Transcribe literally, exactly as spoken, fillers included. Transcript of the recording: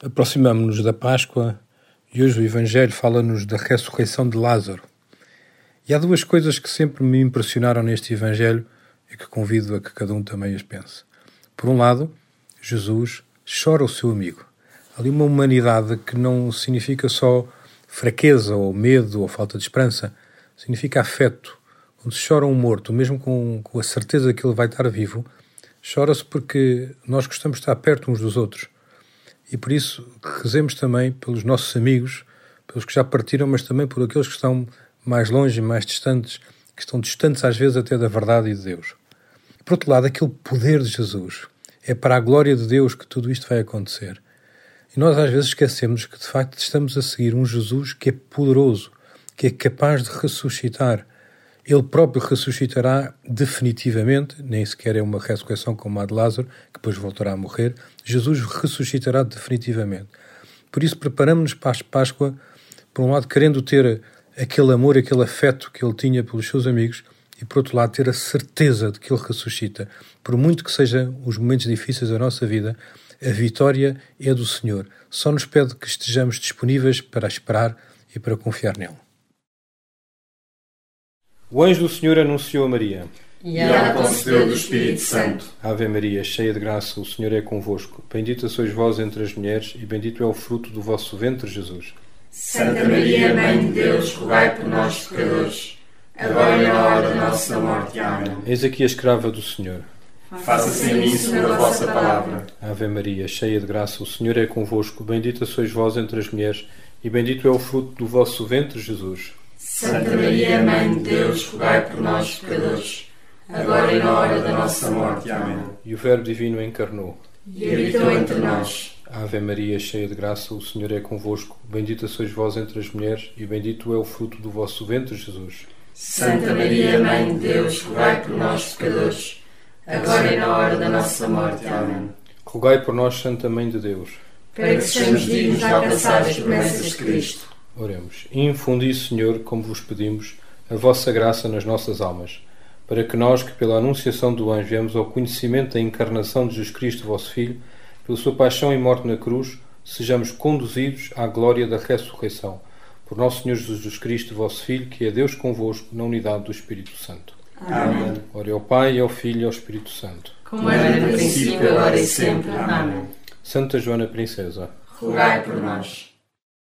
Aproximamo-nos da Páscoa e hoje o Evangelho fala-nos da ressurreição de Lázaro. E há duas coisas que sempre me impressionaram neste Evangelho e que convido a que cada um também as pense. Por um lado, Jesus chora o seu amigo. Há ali uma humanidade que não significa só fraqueza ou medo ou falta de esperança, significa afeto. Quando se chora um morto, mesmo com, com a certeza que ele vai estar vivo, chora-se porque nós gostamos de estar perto uns dos outros. E por isso rezemos também pelos nossos amigos, pelos que já partiram, mas também por aqueles que estão mais longe, mais distantes, que estão distantes às vezes até da verdade e de Deus. Por outro lado, aquele poder de Jesus, é para a glória de Deus que tudo isto vai acontecer. E nós às vezes esquecemos que de facto estamos a seguir um Jesus que é poderoso, que é capaz de ressuscitar. Ele próprio ressuscitará definitivamente, nem sequer é uma ressurreição como a de Lázaro, que depois voltará a morrer. Jesus ressuscitará definitivamente. Por isso preparamos-nos para a Páscoa, por um lado querendo ter aquele amor, aquele afeto que ele tinha pelos seus amigos, e por outro lado ter a certeza de que ele ressuscita. Por muito que sejam os momentos difíceis da nossa vida, a vitória é do Senhor. Só nos pede que estejamos disponíveis para esperar e para confiar nele. O anjo do Senhor anunciou a Maria. E ela concebeu do Espírito Santo. Ave Maria, cheia de graça, o Senhor é convosco. Bendita sois vós entre as mulheres, e bendito é o fruto do vosso ventre, Jesus. Santa Maria, Mãe de Deus, rogai por nós, pecadores, agora e na hora da nossa morte. Amém. Eis aqui a escrava do Senhor. Faça-se em mim segundo a vossa palavra. Ave Maria, cheia de graça, o Senhor é convosco. Bendita sois vós entre as mulheres, e bendito é o fruto do vosso ventre, Jesus. Santa Maria, Mãe de Deus, rogai por nós, pecadores, agora e na hora da nossa morte. Amém. E o Verbo Divino encarnou E habitou entre nós. Ave Maria, cheia de graça, o Senhor é convosco. Bendita sois vós entre as mulheres, e bendito é o fruto do vosso ventre, Jesus. Santa Maria, Mãe de Deus, rogai por nós, pecadores, agora e na hora da nossa morte. Amém. Rogai por nós, Santa Mãe de Deus, para que sejamos dignos de alcançar as promessas de Cristo. Oremos. Infundi, Senhor, como vos pedimos, a vossa graça nas nossas almas, para que nós, que pela anunciação do anjo viemos ao conhecimento da encarnação de Jesus Cristo, vosso Filho, pela sua paixão e morte na cruz, sejamos conduzidos à glória da ressurreição. Por nosso Senhor Jesus Cristo, vosso Filho, que é Deus convosco, na unidade do Espírito Santo. Amém. Ore ao Pai, ao Filho e ao Espírito Santo. Como era no princípio, agora e sempre. Amém. Santa Joana Princesa, rogai por nós.